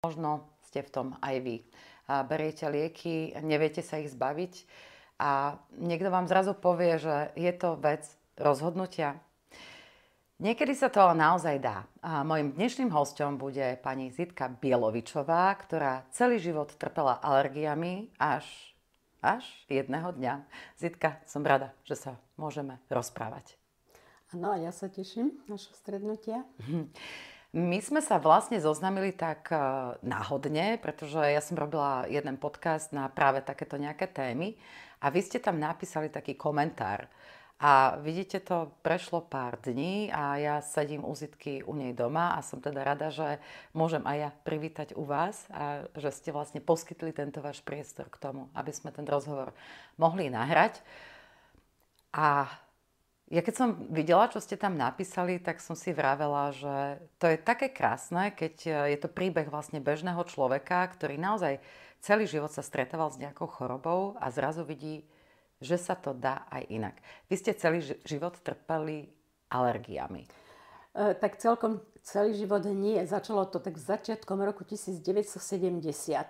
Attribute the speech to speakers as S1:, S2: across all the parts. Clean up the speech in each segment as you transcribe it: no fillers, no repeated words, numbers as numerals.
S1: Možno ste v tom aj vy. A beriete lieky, neviete sa ich zbaviť a niekto vám zrazu povie, že je to vec rozhodnutia. Niekedy sa to ale naozaj dá. A mojím dnešným hosťom bude pani Zitka Bielovičová, ktorá celý život trpela alergiami až jedného dňa. Zitka, som rada, že sa môžeme rozprávať.
S2: Áno, ja sa teším našho stretnutia.
S1: My sme sa vlastne zoznamili tak náhodne, pretože ja som robila jeden podcast na práve takéto nejaké témy a vy ste tam napísali taký komentár. A vidíte to, prešlo pár dní a ja sedím u Zitky u nej doma a som teda rada, že môžem aj ja privítať u vás a že ste vlastne poskytli tento váš priestor k tomu, aby sme ten rozhovor mohli nahrať. A ja keď som videla, čo ste tam napísali, tak som si vravela, že to je také krásne, keď je to príbeh vlastne bežného človeka, ktorý naozaj celý život sa stretával s nejakou chorobou a zrazu vidí, že sa to dá aj inak. Vy ste celý život trpeli alergiami.
S2: Tak celkom celý život nie. Začalo to tak začiatkom roku 1970.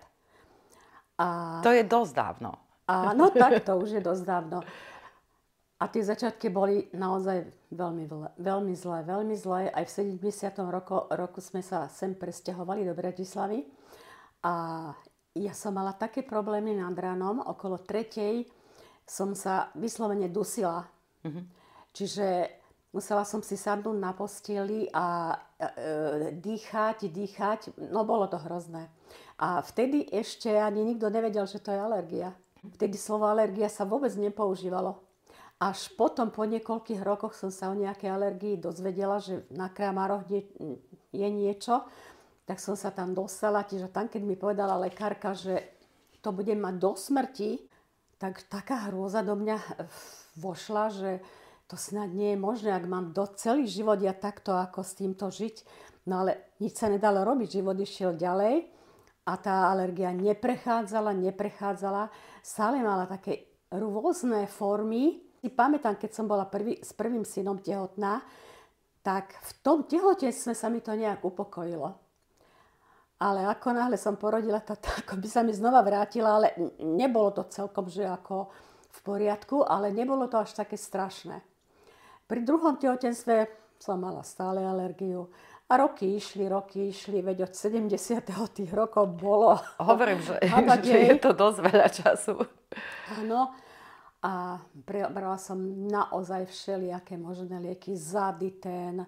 S1: To je dosť dávno.
S2: Áno, tak to už je dosť dávno. A tie začiatky boli naozaj veľmi zlé. Aj v 70. roku sme sa sem presťahovali do Bratislavy. A ja som mala také problémy nad ránom. Okolo 3:00 som sa vyslovene dusila. Čiže musela som si sadnúť na posteli a dýchať. No bolo to hrozné. A vtedy ešte ani nikto nevedel, že to je alergia. Vtedy slovo alergia sa vôbec nepoužívalo. Až potom, po niekoľkých rokoch som sa o nejakej alergii dozvedela, že na kramároch je niečo. Tak som sa tam dostala, čiže tam, keď mi povedala lekárka, že to budem mať do smrti, tak taká hrôza do mňa vošla, že to snad nie je možné, ak mám celý život ja takto ako s týmto žiť. No ale nič sa nedalo robiť, život išiel ďalej a tá alergia neprechádzala. Stále mala také rôzne formy. Si pamätám, keď som bola s prvým synom tehotná, tak v tom tehotenstve sa mi to nejak upokojilo. Ale ako náhle som porodila, to ako by sa mi znova vrátila, ale nebolo to celkom, že ako v poriadku, ale nebolo to až také strašné. Pri druhom tehotenstve som mala stále alergiu. A roky išli, veď od 70. tých rokov bolo.
S1: Hovorím, že je to dosť veľa času.
S2: Áno. A brala som naozaj všelijaké možné lieky, Zaditen,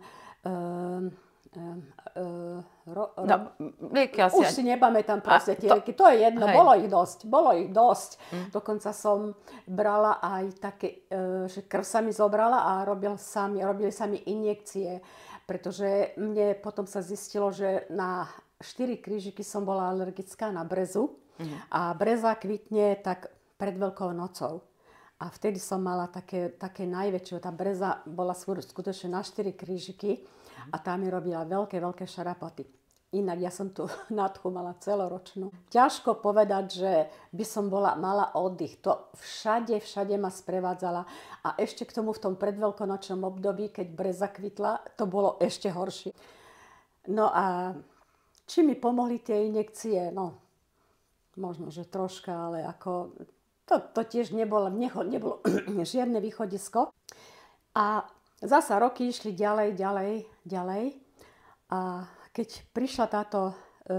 S1: lieky asi
S2: už si nepamätám proste tie lieky, to je jedno, bolo ich dosť. Dokonca som brala aj také, že krv sa mi zobrala a robili sa mi injekcie, pretože mne potom sa zistilo, že na 4 krížiky som bola alergická na brezu a breza kvitne tak pred Veľkou nocou. A vtedy som mala také najväčšie, tá breza bola skutočne na 4 krížiky a tá mi robila veľké šarapaty. Inak ja som tu nádchu mala celoročnú. Ťažko povedať, že by som mala oddych. To všade ma sprevádzala. A ešte k tomu v tom predveľkonočnom období, keď breza kvitla, to bolo ešte horšie. No a či mi pomohli tie injekcie? No, možno, že troška, ale ako... To tiež nebolo žiadne východisko. A zasa roky išli ďalej. A keď prišla táto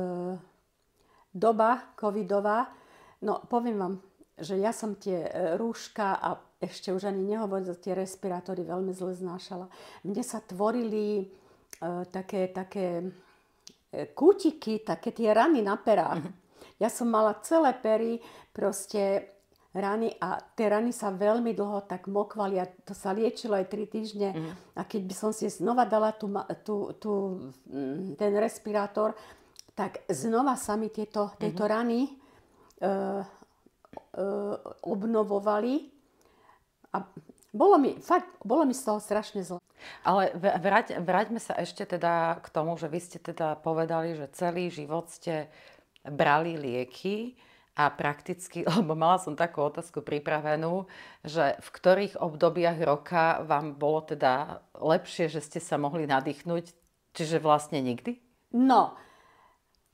S2: doba covidová, no poviem vám, že ja som tie rúška a ešte už ani nehovorím, že tie respirátory veľmi zle znášala. Mne sa tvorili také kútiky, také tie rany na perách. Ja som mala celé pery, proste rany a tie rany sa veľmi dlho tak mokvali a to sa liečilo aj 3 týždne. A keď by som si znova dala ten respirátor, tak znova sa mi tieto rany obnovovali a bolo mi z toho strašne zle.
S1: Ale vráťme sa ešte teda k tomu, že vy ste teda povedali, že celý život ste brali lieky. A prakticky, lebo mala som takú otázku pripravenú, že v ktorých obdobiach roka vám bolo teda lepšie, že ste sa mohli nadýchnuť, čiže vlastne nikdy?
S2: No,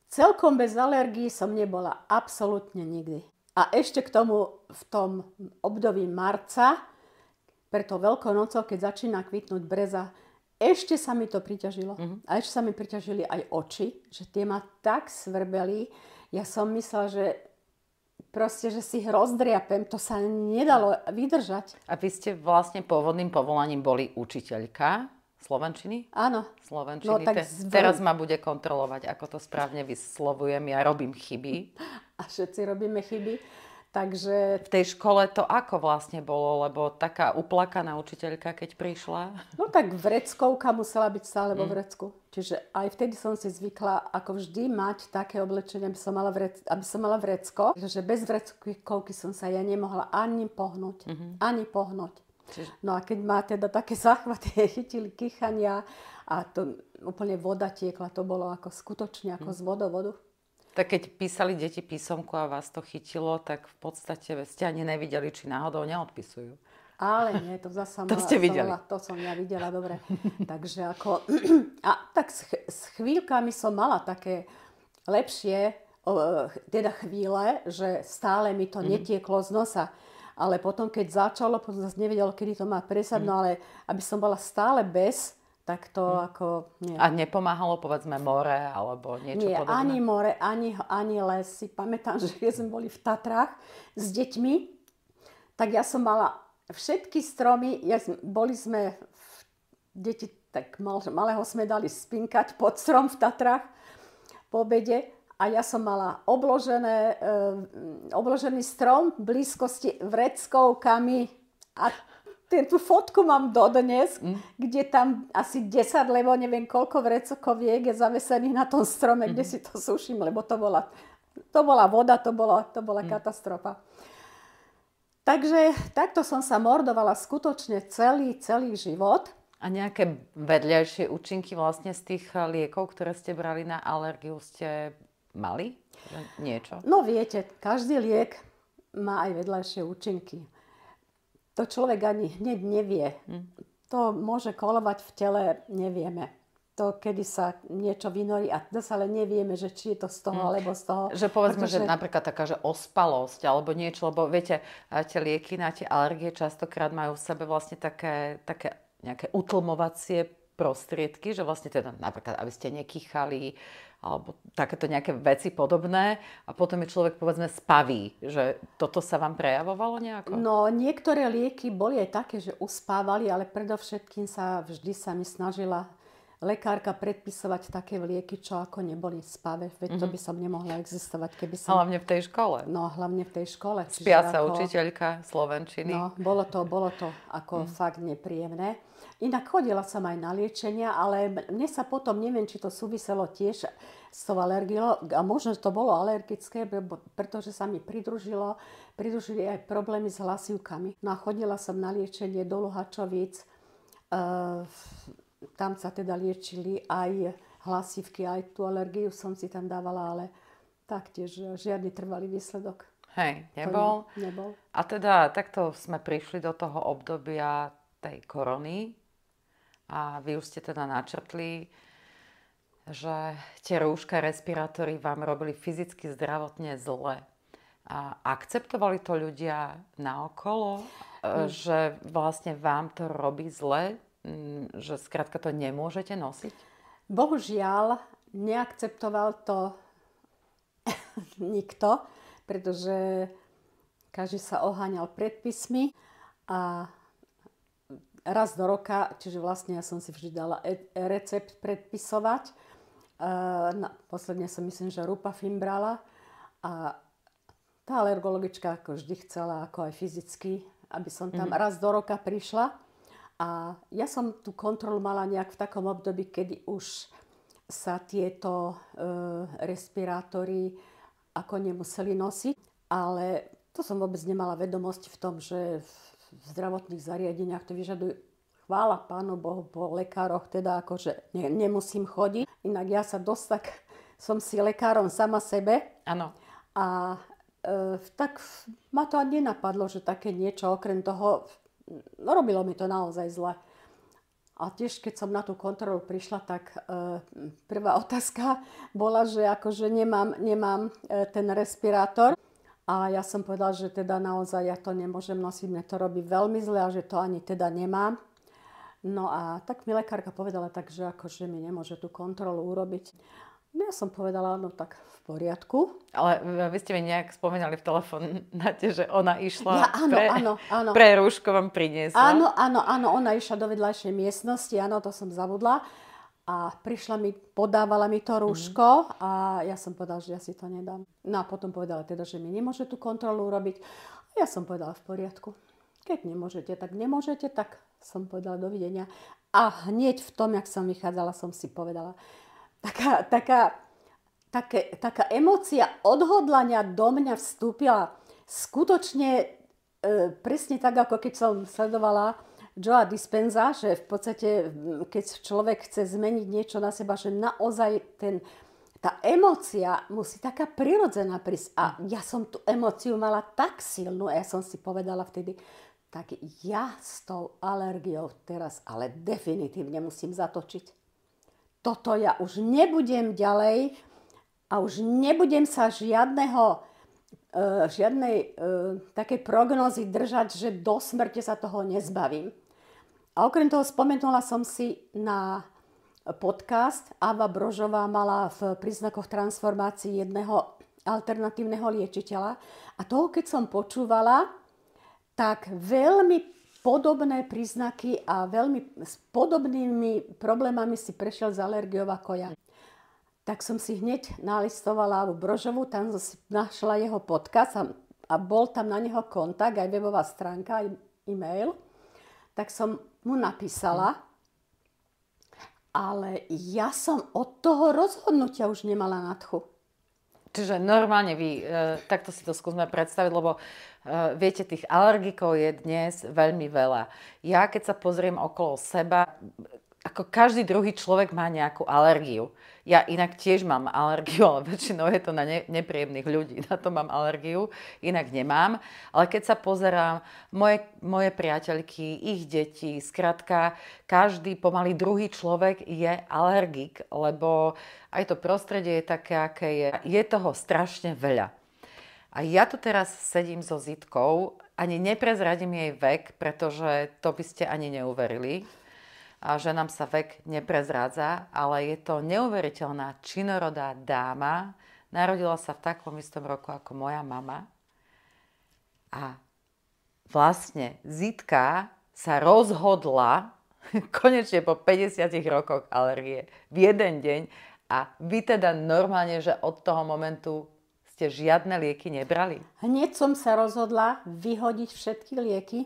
S2: Celkom bez alergií som nebola absolútne nikdy. A ešte k tomu v tom období marca, preto Veľkou nocou, keď začína kvitnúť breza, ešte sa mi to priťažilo. A ešte sa mi priťažili aj oči, že tie ma tak svrbeli. Ja som myslela, že proste, že si ich rozdriapem. To sa nedalo vydržať.
S1: A vy ste vlastne pôvodným povolaním boli učiteľka slovenčiny?
S2: Áno.
S1: Slovenčiny.
S2: No, tak
S1: Teraz ma bude kontrolovať, ako to správne vyslovujem. Ja robím chyby.
S2: A všetci robíme chyby. Takže...
S1: V tej škole to ako vlastne bolo? Lebo taká uplakaná učiteľka, keď prišla?
S2: No tak vreckovka musela byť stále vo vrecku. Čiže aj vtedy som si zvykla ako vždy mať také oblečenie, aby som mala vrecko. Takže bez vreckovky som sa ja nemohla ani pohnúť. Ani pohnúť. No a keď má teda také záchvaty, chytili kýchania a to úplne voda tiekla, to bolo ako skutočne ako z vodovodu.
S1: Tak keď písali deti písomku a vás to chytilo, tak v podstate ste ani nevideli, či náhodou neodpisujú.
S2: Ale nie, to zasa
S1: to ste videli.
S2: To som ja videla, dobre. Takže ako... A tak s chvíľkami som mala také lepšie, teda chvíle, že stále mi to netieklo z nosa. Ale potom, keď začalo, potom zase nevedelo, kedy to má presať, no ale aby som bola stále bez, tak to ako... Nie.
S1: A nepomáhalo, povedzme, more alebo niečo podobné?
S2: Nie, ani more, ani les. Si pamätám, že keď sme boli v Tatrách s deťmi, tak ja som mala všetky stromy, boli sme, deti tak malého sme dali spinkať pod strom v Tatrách po obede a ja som mala obložený strom v blízkosti vreckovkami a tú fotku mám dodnes, kde tam asi 10, lebo neviem koľko vreckoviek je zavesených na tom strome, kde si to suším, lebo to bola voda, to bola katastrofa. Takže takto som sa mordovala skutočne celý život.
S1: A nejaké vedľajšie účinky vlastne z tých liekov, ktoré ste brali na alergiu, ste mali? Niečo?
S2: No viete, každý liek má aj vedľajšie účinky. To človek ani hneď nevie. To môže kolovať v tele, nevieme. To, kedy sa niečo vynorí a zase ale nevieme, že či je to z toho, alebo z toho.
S1: Že povedzme, že napríklad taká, že ospalosť, alebo niečo, lebo viete, tie lieky na tie alergie častokrát majú v sebe vlastne také nejaké utlmovacie prostriedky, že vlastne teda napríklad, aby ste nekýchali, alebo takéto nejaké veci podobné a potom je človek, povedzme, spaví. Že toto sa vám prejavovalo nejako?
S2: No, niektoré lieky boli aj také, že uspávali, ale predovšetkým vždy sa mi snažila lekárka predpisovať také lieky, čo ako neboli spavé. Veď to by som nemohla existovať, keby som...
S1: Hlavne v tej škole.
S2: No, hlavne v tej škole.
S1: Spiaca učiteľka slovenčiny.
S2: No, bolo to ako fakt nepríjemné. Inak chodila som aj na liečenia, ale mne sa potom, neviem, či to súviselo tiež s tou alergiou, a možno to bolo alergické, pretože sa mi pridružili aj problémy s hlasivkami. No a chodila som na liečenie do Luhačovíc, tam sa teda liečili aj hlasivky, aj tú alergiu som si tam dávala, ale taktiež žiadny trvalý výsledok.
S1: Hej, nebol?
S2: Nebol.
S1: A teda takto sme prišli do toho obdobia tej korony a vy už ste teda načrtli, že tie rúška, respirátory vám robili fyzicky, zdravotne zle. A akceptovali to ľudia naokolo, že vlastne vám to robí zle, že skrátka to nemôžete nosiť?
S2: Bohužiaľ, neakceptoval to nikto, pretože každý sa oháňal predpismi a raz do roka, čiže vlastne ja som si vždy dala recept predpisovať. Posledne som myslím, že Rupafim brala a tá alergologička ako vždy chcela, ako aj fyzicky, aby som tam raz do roka prišla. A ja som tú kontrolu mala nejak v takom období, kedy už sa tieto respirátory ako nemuseli nosiť. Ale to som vôbec nemala vedomosť v tom, že v zdravotných zariadeniach to vyžadujú. Chvála Pánu Bohu po lekároch, teda akože nemusím chodiť. Inak ja sa dosť tak, som si lekárom sama sebe.
S1: Áno.
S2: A tak ma to ani nenapadlo, že také niečo okrem toho, no robilo mi to naozaj zle. A tiež, keď som na tú kontrolu prišla, tak prvá otázka bola, že akože nemám ten respirátor. A ja som povedala, že teda naozaj ja to nemôžem nosiť, mne to robí veľmi zle a že to ani teda nemám. No a tak mi lekárka povedala tak, že akože mi nemôže tú kontrolu urobiť. No ja som povedala, no tak v poriadku.
S1: Ale vy ste mi nejak spomínali v telefonáte, že ona išla
S2: Ja, áno.
S1: pre rúško vám priniesla.
S2: Áno, ona išla do vedľajšej miestnosti, áno, to som zabudla. A podávala mi to rúško a ja som povedala, že ja si to nedám. No a potom povedala teda, že mi nemôže tú kontrolu urobiť. A ja som povedala v poriadku. Keď nemôžete, tak som povedala dovidenia. A hneď v tom, jak som vychádzala, som si povedala, taká emócia odhodlania do mňa vstúpila skutočne presne tak, ako keď som sledovala Joea Dispenza, že v podstate, keď človek chce zmeniť niečo na seba, že naozaj tá emócia musí taká prirodzená prísť. A ja som tú emóciu mala tak silnú a ja som si povedala vtedy, tak ja s tou alergiou teraz ale definitívne musím zatočiť. Toto ja už nebudem ďalej a už nebudem sa žiadnej takej prognózy držať, že do smrti sa toho nezbavím. A okrem toho spomenula som si na podcast. Ava Brožová mala v príznakoch transformácií jedného alternatívneho liečiteľa. A toho, keď som počúvala, tak veľmi podobné príznaky a veľmi s podobnými problémami si prešiel z alergiou ako ja. Tak som si hneď nalistovala Avu Brožovú, tam som si našla jeho podcast a bol tam na neho kontakt, aj webová stránka, aj e-mail. Tak som mu napísala, ale ja som od toho rozhodnutia už nemala nadchu.
S1: Čiže normálne vy, takto si to skúsme predstaviť, lebo viete, tých alergikov je dnes veľmi veľa. Ja keď sa pozriem okolo seba, ako každý druhý človek má nejakú alergiu. Ja inak tiež mám alergiu, ale väčšinou je to na nepríjemných ľudí. Na to mám alergiu, inak nemám. Ale keď sa pozerám, moje priateľky, ich deti, skrátka, každý pomaly druhý človek je alergik, lebo aj to prostredie je také, aké je. Je toho strašne veľa. A ja tu teraz sedím so Zitkou, ani neprezradím jej vek, pretože to by ste ani neuverili. A že nám sa vek neprezrádza, ale je to neuveriteľná činorodá dáma. Narodila sa v takom istom roku ako moja mama. A vlastne Zitka sa rozhodla konečne po 50 rokoch alergie v jeden deň a vy teda normálne, že od toho momentu ste žiadne lieky nebrali?
S2: Hneď som sa rozhodla vyhodiť všetky lieky.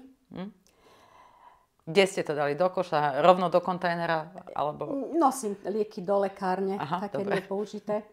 S1: Kde ste to dali? Do koša? Rovno do kontajnera? Alebo...
S2: Nosím lieky do lekárne, také nepoužité.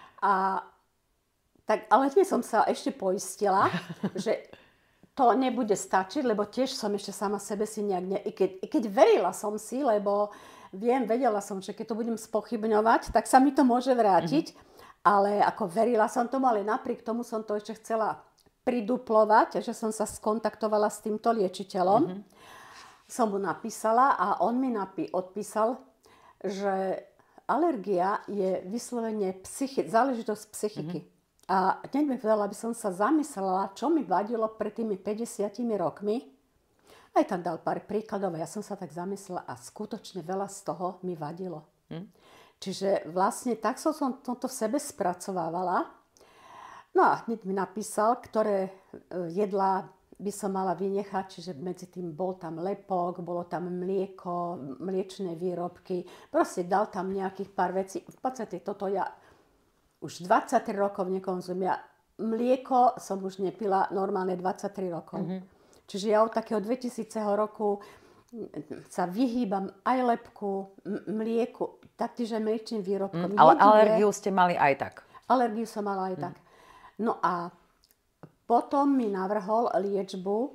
S2: Ale tiež som sa ešte poistila, že to nebude stačiť, lebo tiež som ešte sama sebe si nejak... Keď verila som si, lebo vedela som, že keď to budem spochybňovať, tak sa mi to môže vrátiť. Ale ako verila som tomu, ale napriek tomu som to ešte chcela priduplovať, že som sa skontaktovala s týmto liečiteľom. Som mu napísala a on mi odpísal, že alergia je vyslovene záležitosť psychiky. A hneď mi povedala, aby som sa zamyslela, čo mi vadilo pred tými 50 rokmi. Aj tam dal pár príkladov a ja som sa tak zamyslela a skutočne veľa z toho mi vadilo. Čiže vlastne tak som toto v sebe spracovávala. No a hneď mi napísal, ktoré jedlá by som mala vynechať, čiže medzi tým bol tam lepok, bolo tam mlieko, mliečne výrobky. Proste dal tam nejakých pár vecí. V podstate toto ja už 23 rokov nekonzumujem. Ja mlieko som už nepila normálne 23 rokov. Čiže ja od takého 2000 roku sa vyhýbam aj lepku, mlieku, taktiež aj mliečným výrobkom.
S1: Ale alergiu ste mali aj tak?
S2: Alergiu som mala aj tak. No a potom mi navrhol liečbu.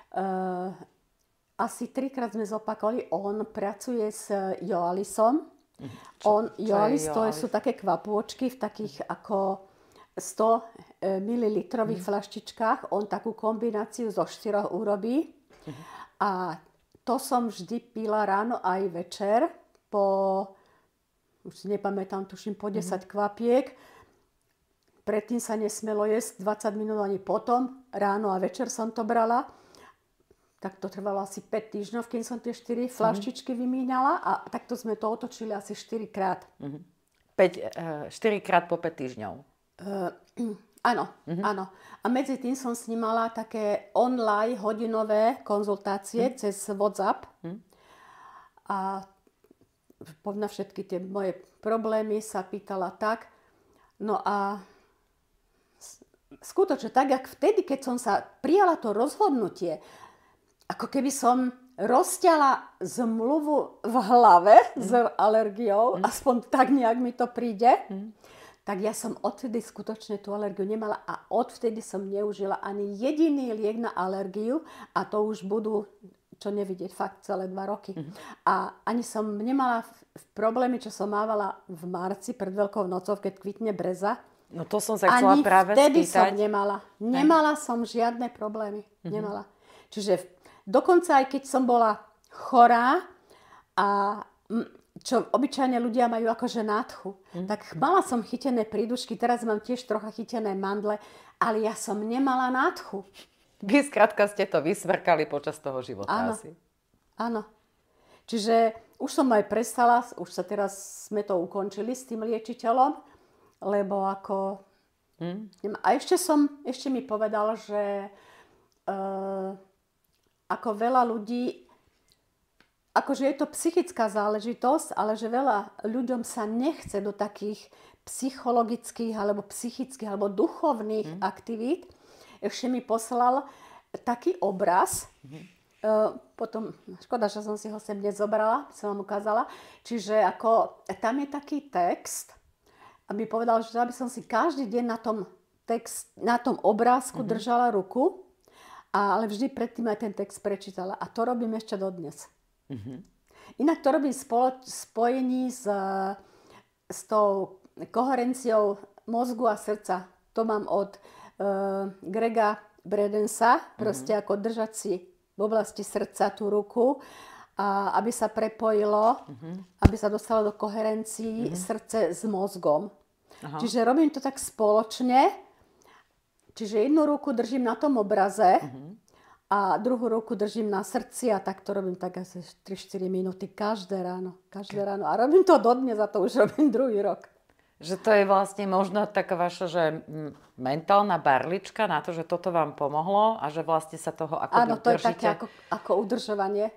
S2: Asi 3-krát sme zopakovali. On pracuje s Joalisom. Joalis, to sú také kvapôčky v takých ako 100 ml fľaštičkách. On takú kombináciu zo 4 urobí. A to som vždy pila ráno aj večer už si nepamätám, tuším po 10 kvapiek. Predtým sa nesmelo jesť 20 minút ani potom. Ráno a večer som to brala. Tak to trvalo asi 5 týždňov, kým som tie 4 fľaštičky vymýňala. A takto sme to otočili asi 4 krát.
S1: 4 krát po 5 týždňov.
S2: Áno, áno. A medzi tým som s ním mala také online hodinové konzultácie cez WhatsApp. A na všetky tie moje problémy sa pýtala tak. No a skutočne tak, jak vtedy, keď som sa prijala to rozhodnutie, ako keby som rozťala zmluvu v hlave s alergiou, aspoň tak nejak mi to príde, tak ja som odtedy skutočne tú alergiu nemala a odvtedy som neužila ani jediný liek na alergiu a to už budú, čo nevidieť, fakt celé 2 roky. A ani som nemala problémy, čo som mávala v marci pred Veľkou nocou, keď kvitne breza.
S1: No to som sa chcela práve spýtať. Ani vtedy
S2: som nemala. Nemala som žiadne problémy. Nemala. Čiže dokonca aj keď som bola chorá a čo obyčajne ľudia majú akože nádchu. Tak mala som chytené prídušky, teraz mám tiež trocha chytené mandle, ale ja som nemala nádchu.
S1: Vy skrátka ste to vysvrkali počas toho života.
S2: Áno,
S1: asi.
S2: Áno. Čiže už som aj prestala, už sa teraz sme to ukončili s tým liečiteľom, lebo ako... A ešte mi povedal, že ako veľa ľudí, akože je to psychická záležitosť, ale že veľa ľuďom sa nechce do takých psychologických alebo psychických alebo duchovných aktivít. Ešte mi poslal taký obraz, potom, škoda, že som si ho sem dnes zobrala, som vám ukázala, čiže ako, tam je taký text a mi povedal, že aby som si každý deň na tom obrázku držala ruku, ale vždy predtým aj ten text prečítala. A to robím ešte dodnes. Inak to robím v spojení s tou koherenciou mozgu a srdca. To mám od Grega Bredensa, proste ako držať si v oblasti srdca tú ruku, a aby sa prepojilo, aby sa dostalo do koherencií srdce s mozgom. Aha. Čiže robím to tak spoločne. Čiže jednu ruku držím na tom obraze a druhú ruku držím na srdci a tak to robím tak asi 3-4 minúty každé ráno. A robím to dodnes a to už robím druhý rok.
S1: Že to je vlastne možno taká vaša, že mentálna barlička na to, že toto vám pomohlo a že vlastne sa toho ako
S2: áno, to držíte. Je také ako udržovanie.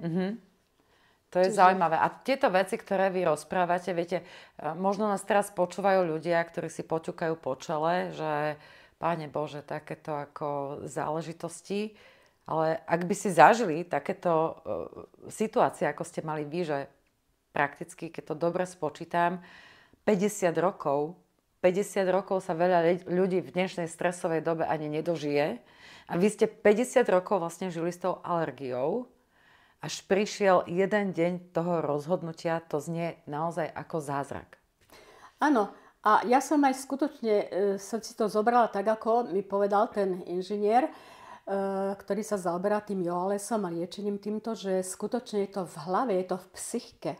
S1: To je zaujímavé. A tieto veci, ktoré vy rozprávate, viete, možno nás teraz počúvajú ľudia, ktorí si poťukajú po čele, že Páne Bože, takéto ako záležitosti. Ale ak by si zažili takéto situácie, ako ste mali vy, že prakticky, keď to dobre spočítam, 50 rokov sa veľa ľudí v dnešnej stresovej dobe ani nedožije. A vy ste 50 rokov vlastne žili s tou alergiou. Až prišiel jeden deň toho rozhodnutia, to znie naozaj ako zázrak.
S2: Áno. A ja som aj skutočne som si to zobrala tak, ako mi povedal ten inžinier, ktorý sa zaoberá tým joalesom a liečením týmto, že skutočne je to v hlave, je to v psychike.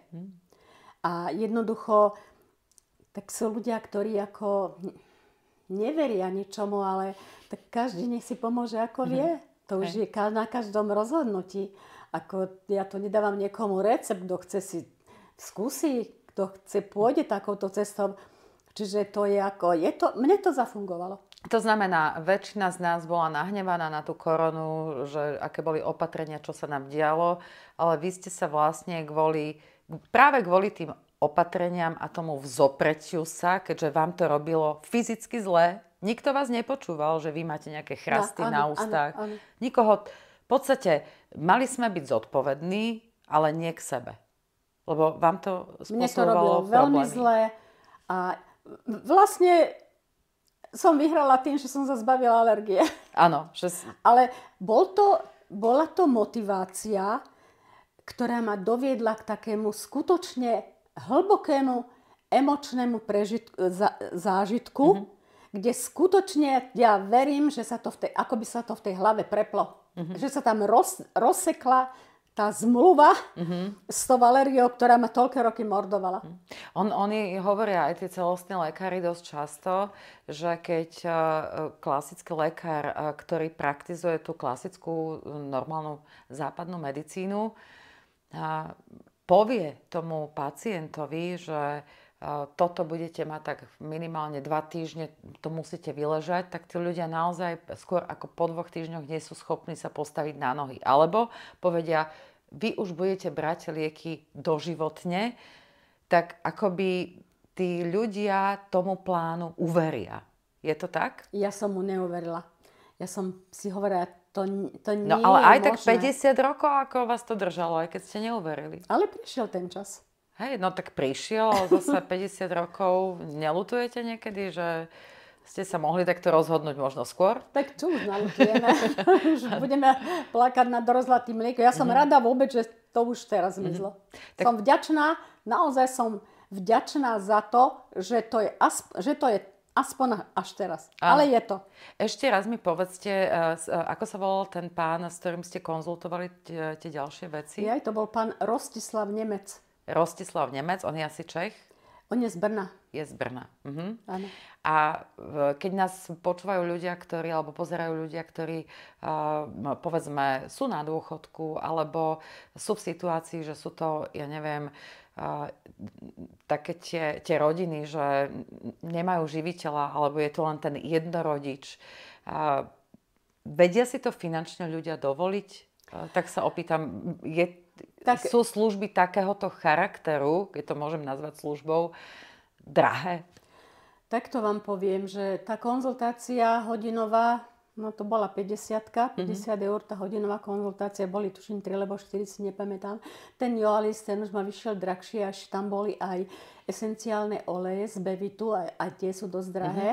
S2: A jednoducho, tak sú ľudia, ktorí ako neveria ničomu, ale tak každý nech si pomôže, ako vie. To už je na každom rozhodnutí. Ako ja to nedávam niekomu recept, kto chce si skúsi, kto chce pôjde takouto cestou. Čiže to je ako, mne to zafungovalo.
S1: To znamená, väčšina z nás bola nahnevaná na tú koronu, že aké boli opatrenia, čo sa nám dialo, ale vy ste sa vlastne práve kvôli tým opatreniam a tomu vzopretiu sa, keďže vám to robilo fyzicky zle, nikto vás nepočúval, že vy máte nejaké chrasty na ústach. Áno. Nikoho, v podstate, mali sme byť zodpovední, ale nie k sebe. Lebo vám to spôsobovalo
S2: mne to robilo veľmi zle a vlastne som vyhrala tým, že som sa zbavila alergie.
S1: Áno.
S2: Ale bola to motivácia, ktorá ma doviedla k takému skutočne hlbokému emočnému zážitku, kde skutočne ja verím, že sa to ako by sa to v tej hlave preplo. Že sa tam rozsekla tá zmluva s tou Valériou, ktorá ma toľké roky mordovala.
S1: Oni hovoria aj tí celostní lekári dosť často, že keď klasický lekár, ktorý praktizuje tú klasickú normálnu západnú medicínu, povie tomu pacientovi, že toto budete mať tak minimálne 2 týždne, to musíte vyležať, tak tí ľudia naozaj skôr ako po 2 týždňoch nie sú schopní sa postaviť na nohy. Alebo povedia, vy už budete brať lieky doživotne, tak akoby tí ľudia tomu plánu uveria. Je to tak?
S2: Ja som mu neuverila. Ja som si hovorila, to nie
S1: no ale aj
S2: možné.
S1: Tak 50 rokov, ako vás to držalo, aj keď ste neuverili.
S2: Ale prišiel ten čas.
S1: Hej, no tak prišiel, zase 50 rokov. Neľutujete niekedy, že ste sa mohli takto rozhodnúť možno skôr?
S2: Tak čo už naľutujeme? Už budeme plakať nad rozlatým mliekom. Ja som rada vôbec, že to už teraz zmizlo. Tak... Som vďačná, naozaj som vďačná za to, že to je aspoň až teraz. Ale je to.
S1: Ešte raz mi povedzte, ako sa volal ten pán, s ktorým ste konzultovali tie ďalšie veci?
S2: To bol pán Rostislav Nemec.
S1: Rostislav Nemec, on je asi Čech?
S2: On je z Brna.
S1: Je z Brna.
S2: Áno.
S1: A keď nás počúvajú ľudia, alebo pozerajú ľudia, ktorí povedzme sú na dôchodku, alebo sú v situácii, že sú to, ja neviem, také tie rodiny, že nemajú živiteľa, alebo je to len ten jednorodič. Vedia si to finančne ľudia dovoliť? Tak sa opýtam, sú služby takéhoto charakteru, keď to môžem nazvať službou, drahé?
S2: Takto vám poviem, že tá konzultácia hodinová, no to bola 50 eur, tá hodinová konzultácia, boli tuším 3 alebo 4, si nepamätám. Ten Joalis, ten už ma vyšiel drahšie, až tam boli aj esenciálne oleje z Bevitu, aj tie sú dosť drahé.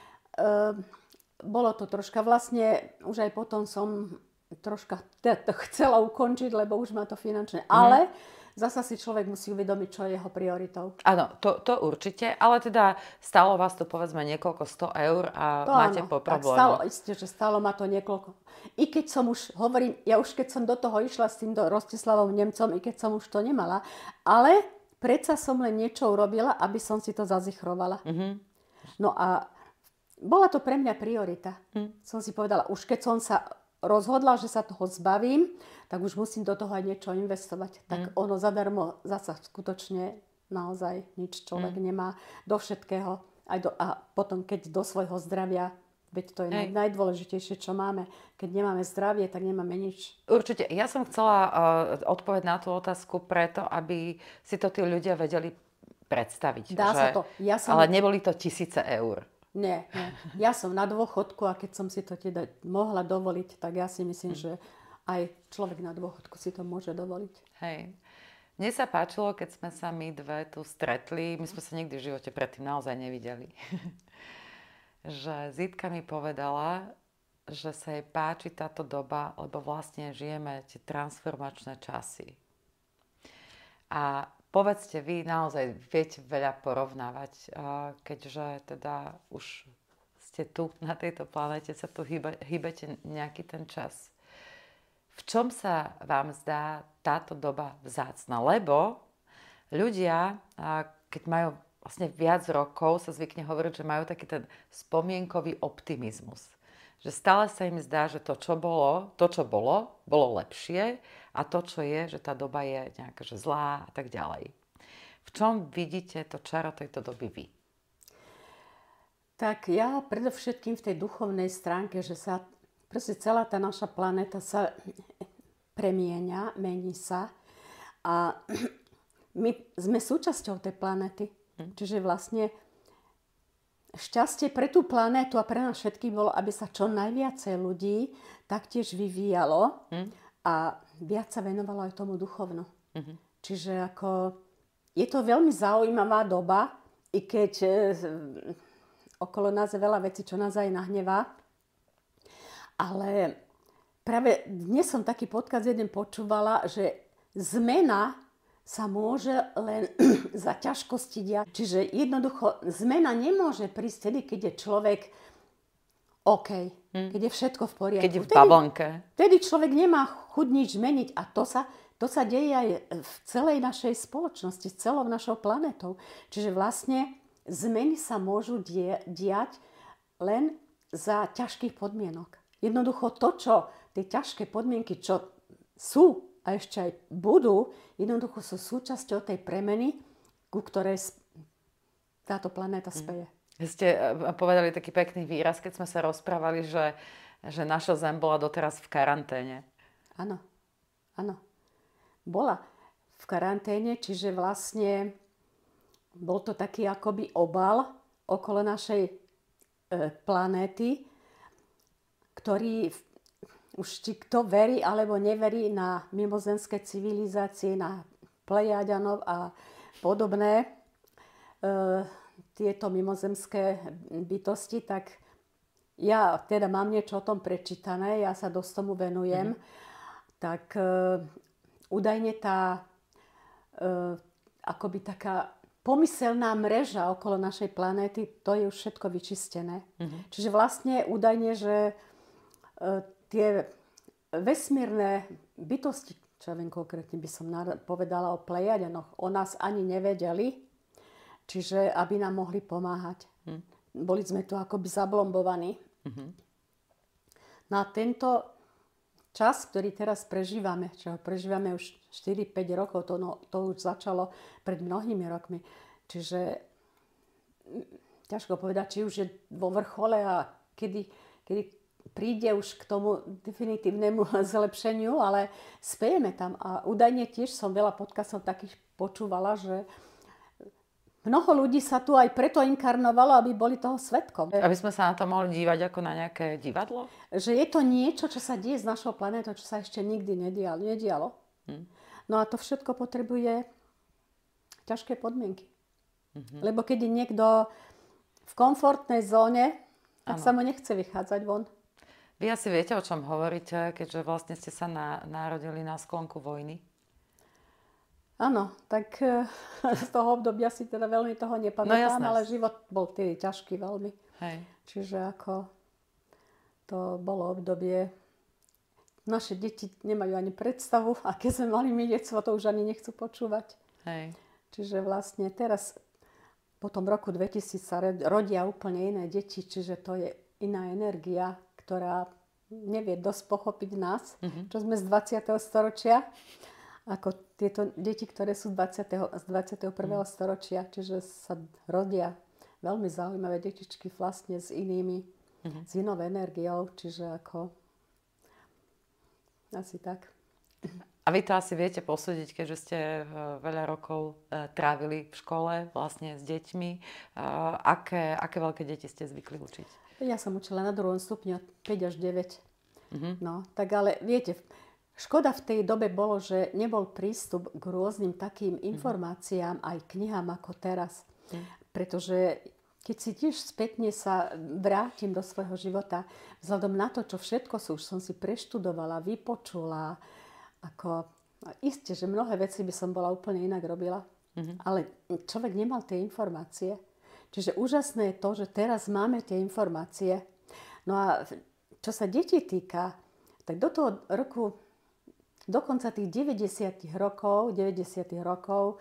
S2: Bolo to troška, vlastne už aj potom som troška to chcela ukončiť, lebo už má to finančné. Ale zasa si človek musí uvedomiť, čo je jeho prioritou.
S1: Áno, to určite, ale teda stálo vás to povedzme niekoľko 100 eur a to máte po problémoch.
S2: Isté, že stálo ma to niekoľko. I keď som už, hovorím, ja už keď som do toho išla s týmto Rostislavom Nemcom, i keď som už to nemala, ale predsa som len niečo urobila, aby som si to zazichrovala. No a bola to pre mňa priorita. Som si povedala, už keď som sa rozhodla, že sa toho zbavím, tak už musím do toho aj niečo investovať. Tak ono zadarmo zasa skutočne naozaj nič človek nemá do všetkého. A potom, keď do svojho zdravia, veď to je najdôležitejšie, čo máme. Keď nemáme zdravie, tak nemáme nič.
S1: Určite. Ja som chcela odpovedať na tú otázku preto, aby si to tí ľudia vedeli predstaviť.
S2: Dá sa to.
S1: Ale neboli to 1000 eur.
S2: Nie. Ja som na dôchodku a keď som si to teda mohla dovoliť, tak ja si myslím, že aj človek na dôchodku si to môže dovoliť.
S1: Hej. Mne sa páčilo, keď sme sa my dve tu stretli. My sme sa nikdy v živote predtým naozaj nevideli. Že Zitka mi povedala, že sa jej páči táto doba, lebo vlastne žijeme tie transformačné časy. A povedzte, vy naozaj viete veľa porovnávať, keďže teda už ste tu na tejto planete, sa tu hýbete nejaký ten čas. V čom sa vám zdá táto doba vzácna? Lebo ľudia, keď majú vlastne viac rokov, sa zvykne hovoriť, že majú taký ten spomienkový optimizmus. Že stále sa im zdá, že to, čo bolo lepšie a to, čo je, že tá doba je nejaká že zlá a tak ďalej. V čom vidíte to čaro tejto doby vy?
S2: Tak ja predovšetkým v tej duchovnej stránke, že sa proste celá tá naša planéta sa premieňa, mení sa a my sme súčasťou tej planéty. Čiže vlastne šťastie pre tú planétu a pre nás všetkých bolo, aby sa čo najviacej ľudí taktiež vyvíjalo a viac sa venovalo aj tomu duchovnu. Čiže ako je to veľmi zaujímavá doba, i keď okolo nás je veľa vecí, čo nás aj nahnevá. Ale práve dnes som taký podcast jeden počúvala, že zmena sa môže len za ťažkosti diať. Čiže jednoducho zmena nemôže prísť vtedy, keď je človek OK, keď je všetko v poriadku.
S1: Keď je v bavlnke.
S2: Vtedy človek nemá chuť nič zmeniť a to sa To sa deje aj v celej našej spoločnosti, s celou našou planetou. Čiže vlastne zmeny sa môžu diať len za ťažkých podmienok. Jednoducho to, čo tie ťažké podmienky, čo sú a ešte aj budú, jednoducho sú súčasťou tej premeny, ku ktorej táto planéta speje.
S1: Ste povedali taký pekný výraz, keď sme sa rozprávali, že naša Zem bola doteraz v karanténe.
S2: Áno, áno. Bola v karanténe, čiže vlastne bol to taký akoby obal okolo našej planéty, ktorý už či kto verí alebo neverí na mimozemské civilizácie, na Plejadianov a podobné tieto mimozemské bytosti, tak ja teda mám niečo o tom prečítané, ja sa dosť tomu venujem, tak údajne tá akoby taká pomyselná mreža okolo našej planéty, to je už všetko vyčistené. Čiže vlastne údajne, že tie vesmírne bytosti, čo ja viem konkrétne by som povedala o Plejadianoch, o nás ani nevedeli, čiže aby nám mohli pomáhať. Boli sme tu akoby zablombovaní. Na tento čas, ktorý teraz prežívame, čo prežívame už 4-5 rokov, to už začalo pred mnohými rokmi. Čiže ťažko povedať, či už je vo vrchole a kedy príde už k tomu definitívnemu zlepšeniu, ale spejeme tam. A údajne tiež som veľa podcastov takých počúvala, že mnoho ľudí sa tu aj preto inkarnovalo, aby boli toho svedkom.
S1: Aby sme sa na to mohli dívať ako na nejaké divadlo?
S2: Že je to niečo, čo sa deje s našou planétou, čo sa ešte nikdy nedialo. No a to všetko potrebuje ťažké podmienky. Lebo keď je niekto v komfortnej zóne, tak sa mu nechce vychádzať von.
S1: Vy asi viete, o čom hovoríte, keďže vlastne ste sa narodili na sklonku vojny?
S2: Áno, tak z toho obdobia si teda veľmi toho nepamätám, ale život bol tedy ťažký veľmi.
S1: Hej.
S2: Čiže ako to bolo obdobie, naše deti nemajú ani predstavu, aké sme mali my detstvo, to už ani nechcú počúvať.
S1: Hej.
S2: Čiže vlastne teraz, po tom roku 2000 sa rodia úplne iné deti, čiže to je iná energia, ktorá nevie dosť pochopiť nás, čo sme z 20. storočia, ako tieto deti, ktoré sú z 21. storočia. Čiže sa rodia veľmi zaujímavé detičky vlastne s inou energiou. Čiže ako asi tak.
S1: A vy to asi viete posúdiť, keďže ste veľa rokov trávili v škole vlastne s deťmi. Aké veľké deti ste zvykli učiť?
S2: Ja som učila na 2. stupni od 5 až 9. No, tak ale viete, škoda v tej dobe bolo, že nebol prístup k rôznym takým informáciám, aj knihám ako teraz. Pretože keď si tiež spätne sa vrátim do svojho života, vzhľadom na to, čo všetko už som si preštudovala, vypočula, ako isté, že mnohé veci by som bola úplne inak robila, ale človek nemal tie informácie. Čiže úžasné je to, že teraz máme tie informácie. No a čo sa detí týka, tak do toho roku, dokonca tých 90 rokov,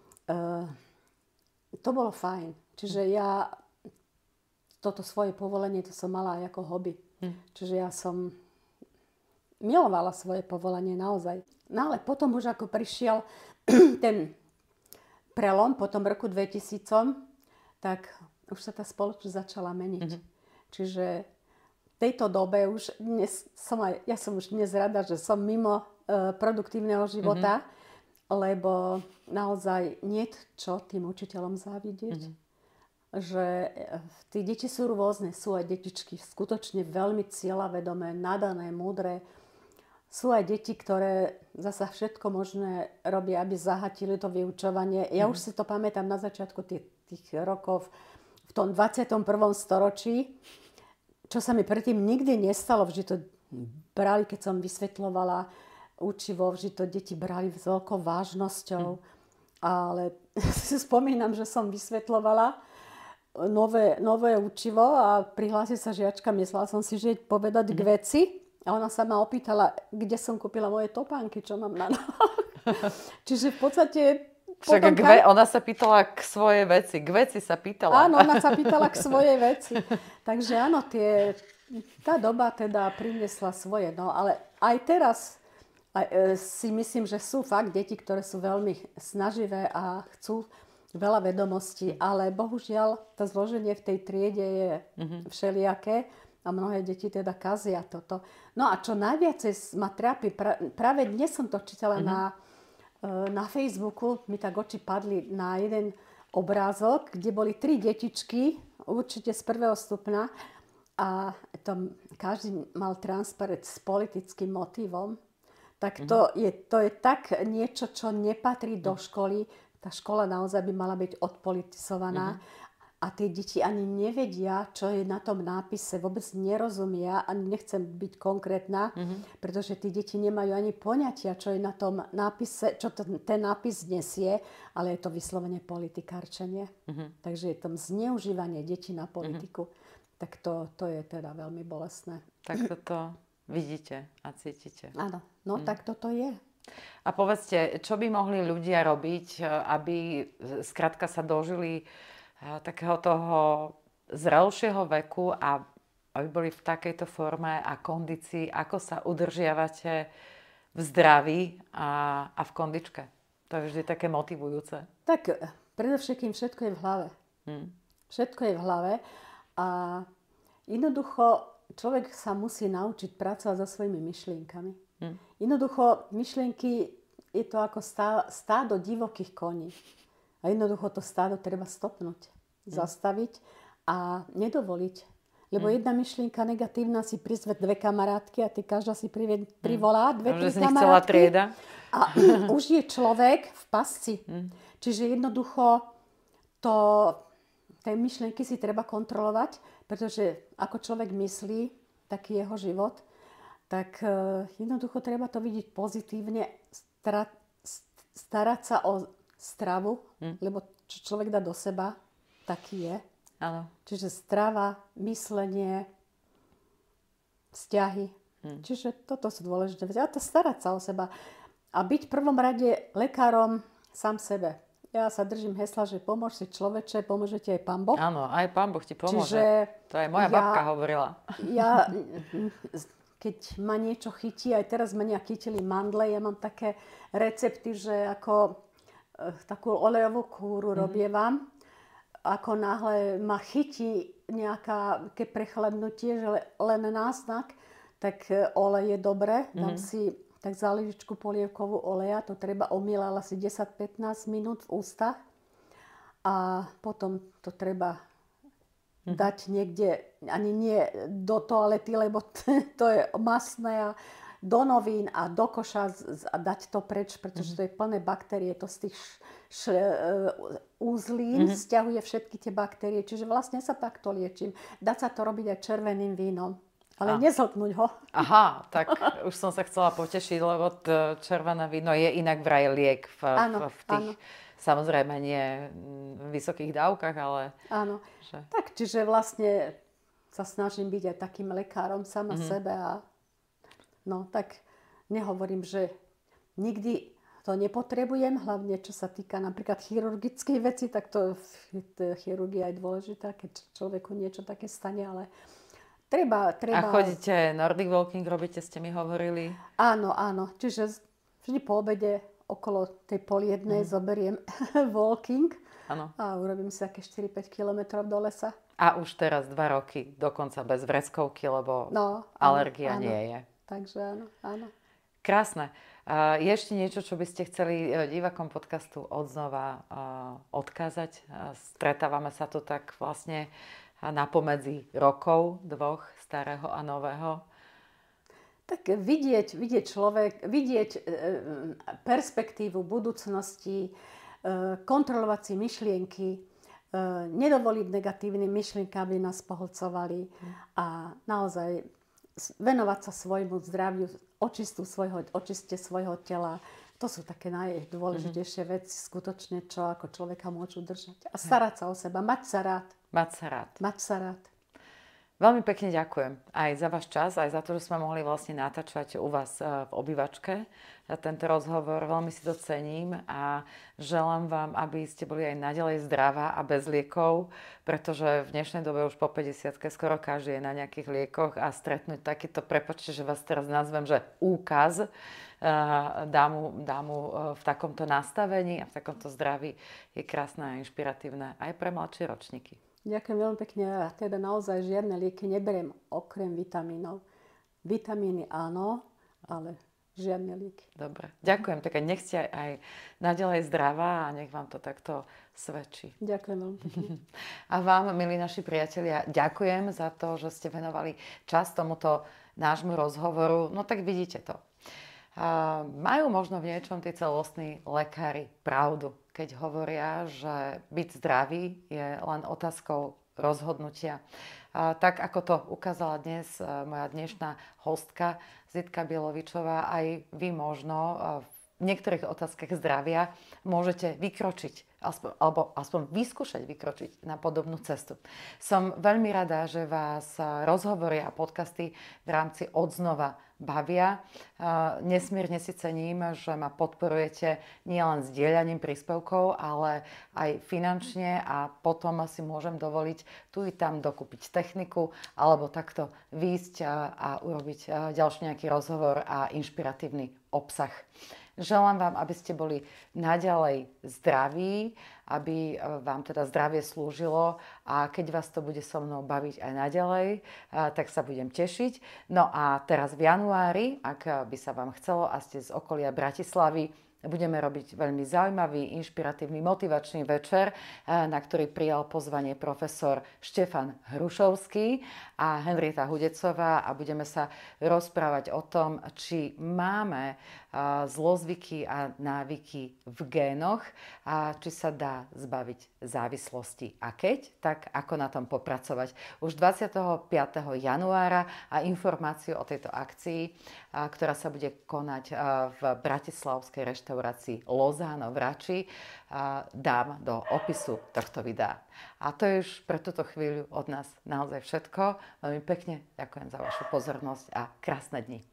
S2: to bolo fajn. Čiže ja toto svoje povolenie, to som mala aj ako hobby. Čiže ja som milovala svoje povolanie naozaj. No ale potom už ako prišiel ten prelom po tom roku 2000, tak už sa tá spoločnosť začala meniť. Čiže v tejto dobe už ja som už dnes rada, že som mimo produktívneho života, lebo naozaj niet čo tým učiteľom závidieť. Že tí deti sú rôzne, sú aj detičky skutočne veľmi cieľavedomé, nadané, múdre. Sú aj deti, ktoré zasa všetko možné robia, aby zahatili to vyučovanie. Ja už si to pamätám na začiatku tých rokov v tom 21. storočí, čo sa mi predtým nikdy nestalo. Vždy to brali, keď som vysvetľovala učivo, vždy to deti brali s veľkou vážnosťou. Ale si spomínam, že som vysvetľovala nové učivo a prihlási sa žiačka. Myslela som si, že povedať k veci. A ona sa ma opýtala, kde som kúpila moje topánky, čo mám na nohách. Čiže v podstate
S1: Však ona sa pýtala k svojej veci. K veci sa pýtala.
S2: Áno, ona sa pýtala k svojej veci. Takže áno, tá doba teda priniesla svoje. No, ale aj teraz si myslím, že sú fakt deti, ktoré sú veľmi snaživé a chcú veľa vedomostí, ale bohužiaľ to zloženie v tej triede je všelijaké a mnohé deti teda kazia toto. No a čo najviac ma trápi, práve dnes som to čítala na Facebooku, mi tak oči padli na jeden obrázok, kde boli 3 detičky, určite z 1. stupňa a každý mal transparent s politickým motívom. Tak to je tak niečo, čo nepatrí do školy. Tá škola naozaj by mala byť odpolitizovaná. A tie deti ani nevedia, čo je na tom nápise. Vôbec nerozumia. Ani nechcem byť konkrétna, pretože tí deti nemajú ani poňatia, čo je na tom nápise, čo ten nápis nesie. Ale je to vyslovene politikárčenie. Takže je tam zneužívanie detí na politiku. Tak to je teda veľmi bolestné.
S1: Tak toto vidíte a cítite.
S2: Áno, tak toto je.
S1: A povedzte, čo by mohli ľudia robiť, aby skrátka sa dožili takého toho zrelšieho veku a aby boli v takejto forme a kondícii, ako sa udržiavate v zdraví a v kondičke. To je vždy také motivujúce.
S2: Tak predovšetkým všetko je v hlave. Všetko je v hlave a jednoducho človek sa musí naučiť pracovať so svojimi myšlienkami. Jednoducho myšlienky je to ako stádo divokých koní. A jednoducho to stádo treba stopnúť, zastaviť a nedovoliť. Lebo jedna myšlienka negatívna si prizve 2 kamarátky a ty každá si privolá 2-3 kamarátky.
S1: Trieda.
S2: A už je človek v pasci. Čiže jednoducho tie myšlienky si treba kontrolovať, pretože ako človek myslí, taký jeho život, tak jednoducho treba to vidieť pozitívne, starať sa o stravu, lebo čo človek dá do seba, taký je.
S1: Áno.
S2: Čiže strava, myslenie, vzťahy. Čiže toto sú dôležité veci. A to starať sa o seba. A byť v prvom rade lekárom sám sebe. Ja sa držím hesla, že pomôž si človeče, pomôže ti aj Pán Boh.
S1: Áno, aj Pán Boh ti pomôže.
S2: Čiže
S1: to aj moja babka hovorila.
S2: Keď ma niečo chytí, aj teraz ma nejak chytili mandle, ja mám také recepty, že ako takú olejovú kúru robievam. Ako náhle ma chytí nejaké prechladnutie, že len náznak, tak olej je dobré. Dám si tak záležičku polievkovú oleja, to treba omýlať asi 10-15 minút v ústach. A potom to treba dať niekde, ani nie do toalety, lebo to je masné, a do novín a do koša a dať to preč, pretože to je plné baktérie, to z tých úzlín stiahuje všetky tie baktérie, čiže vlastne sa takto liečím. Dá sa to robiť aj červeným vínom, ale nezhltnúť ho.
S1: Aha, tak už som sa chcela potešiť, lebo červené víno je inak vraj liek v tých, samozrejme nie v vysokých dávkach, ale...
S2: Áno, tak čiže vlastne sa snažím byť aj takým lekárom sama sebe a no, tak nehovorím, že nikdy to nepotrebujem, hlavne čo sa týka napríklad chirurgických vecí, tak to chirurgia je dôležitá, keď človeku niečo také stane, ale treba...
S1: A chodíte Nordic Walking, robíte, ste mi hovorili?
S2: Áno, čiže vždy po obede okolo tej 12:30 zoberiem walking a urobím si také 4-5 kilometrov do lesa.
S1: A už teraz 2 roky, dokonca bez vreckovky, lebo alergia nie je.
S2: Takže áno.
S1: Krásne. Je ešte niečo, čo by ste chceli divákom podcastu odznova odkázať? Stretávame sa tu tak vlastne napomedzi rokov 2, starého a nového.
S2: Tak vidieť perspektívu budúcnosti, kontrolovať si myšlienky, nedovoliť negatívnym myšlienkám, aby nás pohlcovali a naozaj venovať sa svojmu zdraviu, očiste svojho tela. To sú také najdôležitejšie veci skutočne, čo ako človeka môžu držať. A starať sa o seba, mať sa rád.
S1: Veľmi pekne ďakujem aj za váš čas, aj za to, že sme mohli vlastne natáčať u vás v obývačke tento rozhovor. Veľmi si to cením a želám vám, aby ste boli aj naďalej zdravá a bez liekov, pretože v dnešnej dobe už po 50-ke skoro každý je na nejakých liekoch a stretnúť takýto, prepáčte, že vás teraz nazvem, že úkaz, dámu v takomto nastavení a v takomto zdraví je krásne a inšpiratívne aj pre mladšie ročníky.
S2: Ďakujem veľmi pekne. Ja teda naozaj žiadne lieky neberiem okrem vitamínov. Vitamíny áno, ale žiadne lieky.
S1: Dobre. Ďakujem. Tak nech ste aj naďalej zdravá a nech vám to takto svedčí.
S2: Ďakujem veľmi pekne.
S1: A vám, milí naši priatelia, ďakujem za to, že ste venovali čas tomuto nášmu rozhovoru. No tak vidíte to. Majú možno v niečom tí celostní lekári pravdu, keď hovoria, že byť zdravý je len otázkou rozhodnutia. Tak ako to ukázala dnes moja dnešná hostka Zitka Bielovičová, aj vy možno v niektorých otázkach zdravia môžete vykročiť, alebo aspoň vyskúšať vykročiť na podobnú cestu. Som veľmi rada, že vás rozhovory a podcasty v rámci Odznova bavia. Nesmierne si cením, že ma podporujete nielen zdieľaním príspevkov, ale aj finančne a potom si môžem dovoliť tu i tam dokúpiť techniku alebo takto výjsť a urobiť ďalší nejaký rozhovor a inšpiratívny obsah. Želám vám, aby ste boli naďalej zdraví, aby vám teda zdravie slúžilo a keď vás to bude so mnou baviť aj naďalej, tak sa budem tešiť. No a teraz v januári, ak by sa vám chcelo a ste z okolia Bratislavy, budeme robiť veľmi zaujímavý, inšpiratívny, motivačný večer, na ktorý prijal pozvanie profesor Štefan Hrušovský a Henrieta Hudecová a budeme sa rozprávať o tom, či máme zlozvyky a návyky v génoch a či sa dá zbaviť závislosti. A keď, tak ako na tom popracovať. Už 25. januára a informáciu o tejto akcii, ktorá sa bude konať v bratislavskej reštaurácii Lozano v Rači, dám do opisu tohto videa. A to je už pre túto chvíľu od nás naozaj všetko. Veľmi pekne ďakujem za vašu pozornosť a krásne dni.